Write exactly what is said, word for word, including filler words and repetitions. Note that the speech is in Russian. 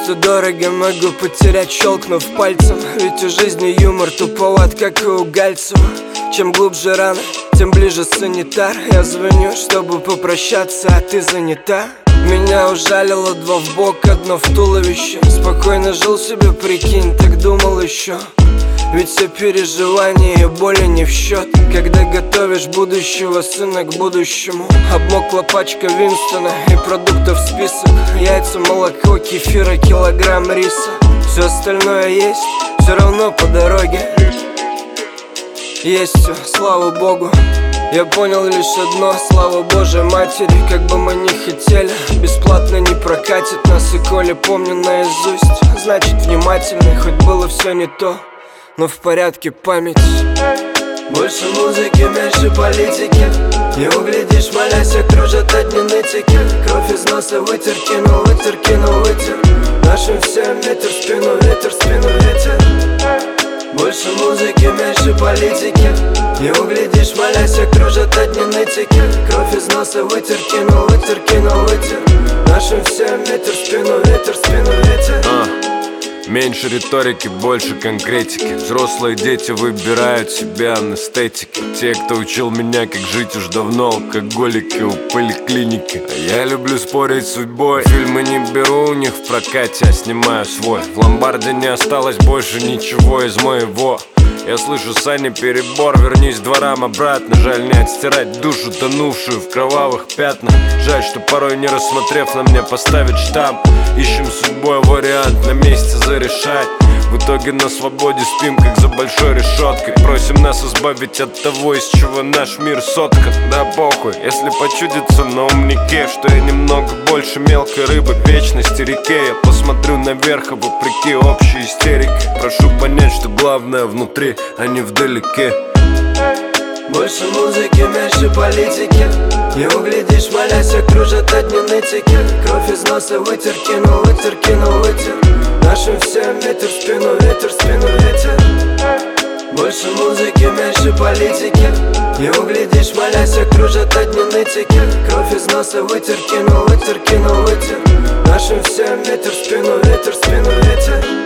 что дорого могу потерять, щелкнув пальцем. Ведь у жизни юмор туповат, как и у Гальцева. Чем глубже раны, тем ближе санитар. Я звоню, чтобы попрощаться, а ты занята. Меня ужалило два в бок, одно в туловище. Спокойно жил себе, прикинь, так думал еще. Ведь все переживания и боли не в счет, когда готовишь будущего сына к будущему. Обмокла пачка Винстона и продуктов список. Яйца, молоко, кефира, килограмм риса. Все остальное есть, все равно по дороге. Есть все, слава богу. Я понял лишь одно, слава Божьей Матери. Как бы мы ни хотели, бесплатно не прокатит нас. И коли помню наизусть, значит внимательный. Хоть было все не то, но в порядке память. Больше музыки, меньше политики. Не углядишь, молясь, окружат одни нытики. Кровь из носа вытер, кинул, вытер, кинул, вытер. Нашим всем ветер в спину, ветер в спину, ветер. Больше музыки, меньше политики. Не углядишь, молясь, окружат одни нытики. Кровь из носа вытер, кинул, вытер, кинул, вытер. Нашим всем ветер в спину, ветер в спину, ветер. Меньше риторики, больше конкретики. Взрослые дети выбирают себе анестетики. Те, кто учил меня, как жить, уж давно алкоголики у поликлиники. А я люблю спорить с судьбой. Фильмы не беру у них в прокате, а снимаю свой. В ломбарде не осталось больше ничего из моего. Я слышу, Саня, перебор, вернись дворам обратно. Жаль не отстирать душу, тонувшую в кровавых пятнах. Жаль, что порой не рассмотрев на мне поставить штамп. Ищем судьбой вариант на месте зарешать. В итоге на свободе спим, как за большой решеткой. Просим нас избавить от того, из чего наш мир соткан. Да похуй, если почудится на умнике, что я немного больше мелкой рыбы в вечности реке. Я посмотрю наверх, а вопреки общей истерике прошу понять, что главное внутри, а не вдалеке. Больше музыки, меньше политики. Не углядишь, молясь, окружат одни нытики. Кровь из носа вытер, кинул, вытер, кинул, вытер. Нашим всем ветер в спину, ветер в спину, ветер. Больше музыки, меньше политики. Не углядишь, молясь, окружат одни нытики. Кровь из носа вытер, кинул, вытер, кинул, вытер. Нашим всем ветер в спину, ветер в спину, ветер.